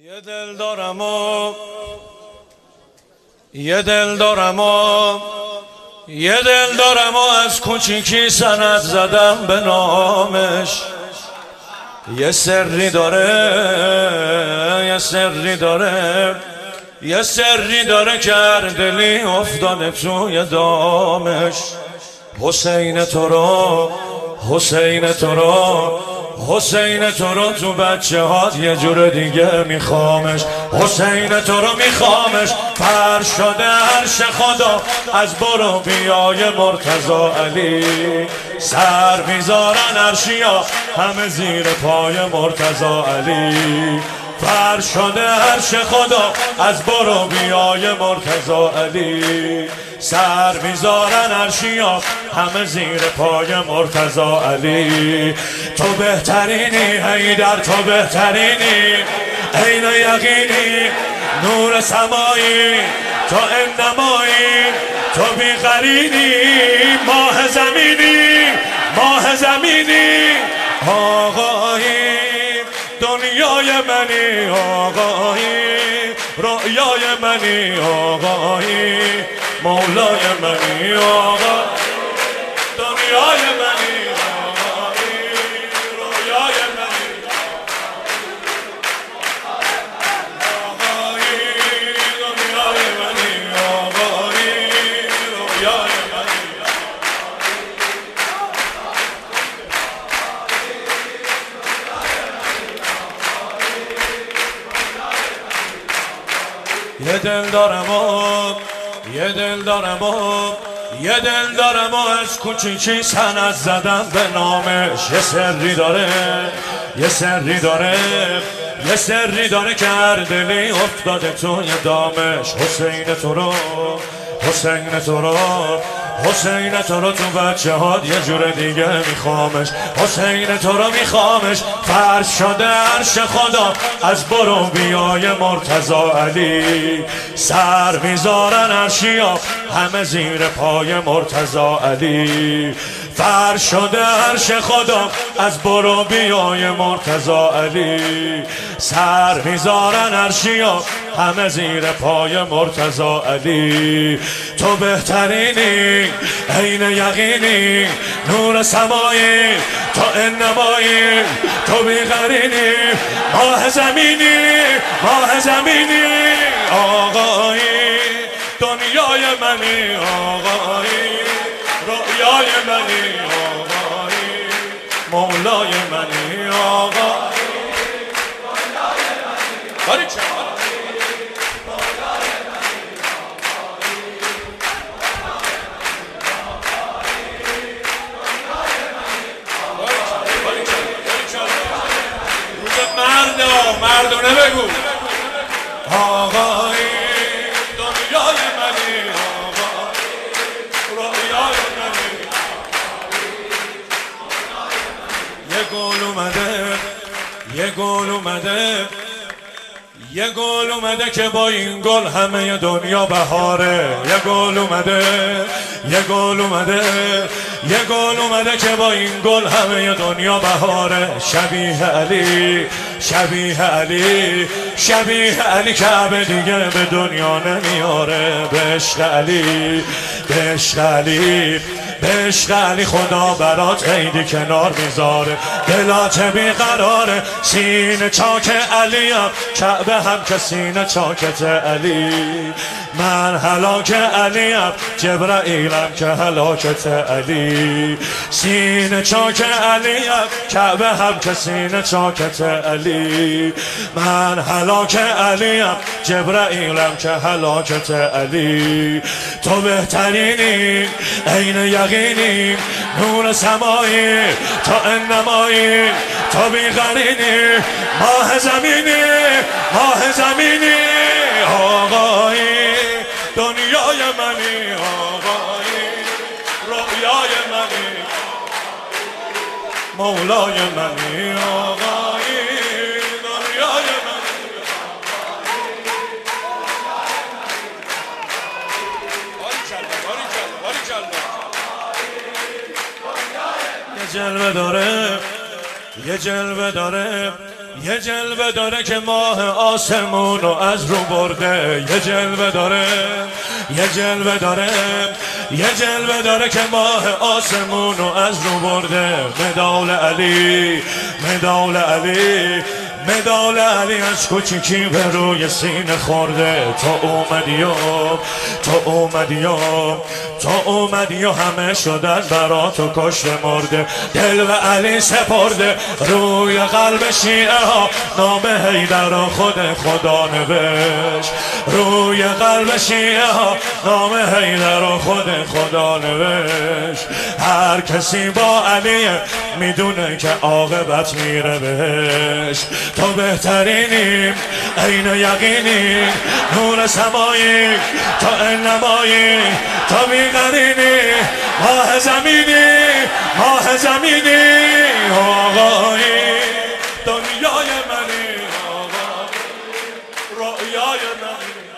یه دل دارم و یه دل دارم و یه دل دارم و از کوچیکی سند زدم به نامش. یه سری داره یه سری داره یه سری داره که هر دلی افتاده توی دامش. حسین تو رو حسین تو رو حسین تو رو تو بچه هات یه جور دیگه میخوامش. حسین تو رو میخوامش. پر شده عرش خدا از برو بیای مرتضی علی. سر میذارن عرشیا همه زیر پای مرتضی علی. پر شده عرش خدا از برو بیای مرتضی علی. سر میذارن عرشیا همه زیر پای مرتضی علی. تو بهترینی حیدر، تو بهترینی عین و یقینی، نور سمایی تو انمایی، تو بیقرینی، ماه زمینی ماه زمینی. آقایی دنیای منی، آقایی رؤیای منی، آقایی مولای منی، آقا دنیای منی، آقایی رؤیای منی، آقایی دنیای منی، آقایی رؤیای منی. یه دل دارم و یه دل دارم و یه دل دارم و از کوچیکی سند زدم به نامش. یه سری داره یه سری داره یه سری داره که هر دلی افتاده توی دامش. حسین تو رو حسین تو رو حسین تو رو تو بچه هات یه جور دیگه میخوامش. حسین تو رو میخوامش. فرش شده عرش خدا از برو بیای مرتضی علی. سر میذارن عرشیا همه زیر پای مرتضی علی. فرش شده عرش خدا از برو بیای مرتضی علی. سر میذارن عرشیا همه زیر پای مرتضی علی. تو بهترینی عین یقینی، نور سمایی تو انمایی، تو بیقرینی، ماه زمینی ماه زمینی. آقایی دنیای منی، آقایی رؤیای منی، آقایی مولای منی، آقا مردونه بگو. آقایی دنیای منی، آقایی رؤیای منی. یه گل اومده یه گل اومده یه گل اومده که با این گل همه دنیا بهاره. یه گل اومده یه گل اومده یه گل اومده که با این گل همه دنیا بهاره. شبیه علی شبیه علی شبیه علی کعبه دیگه به دنیا نمیاره. به عشق علی به عشق علی به عشق علی خدا برات عیدی کنار میذاره. دلات بیقراره سینه چاک علیم، کعبه هم که سینه چاکت علی. من هلاک علیم، جبرائیلم که هلاکت علی. سینه چاک علیم، کعبه هم که سینه چاکت علی. من هلاک علیم، جبرائیلم که هلاکت علی. تو بهترینی عین یقینی، نور سمایی تو انمایی، تو بیقرینی، ماه زمینی ماه زمینی. آقایی دنیای منی، آقایی رؤیای منی، مولای منی، آقایی دنیای منی. یه جلوه داره یه جلوه داره یه جلوه داره که ماه آسمون رو از رو برده، یه جلوه داره، یه جلوه داره، یه جلوه داره که ماه آسمون رو از رو برده. مدال علی، مدال علی، مدال علی از کوچیکی به روی سینه خورده. تو اومدی و تو اومدی و تو اومدی و همه شدن برا تو کشته مرده. دل به علی سپرده روی قلب شیعه ها نام حیدر و خود خدا نوشت. روی قلب شیعه ها نام حیدر و خود خدا نوشت. هر کسی با علی میدونه که عاقبت میره بهش. تو بهترینی عین یقینی نور سمایی تو انمایی تو بیقرینی ماه زمینی ماه زمینی آقایی دنیای منی آقا رویای منی.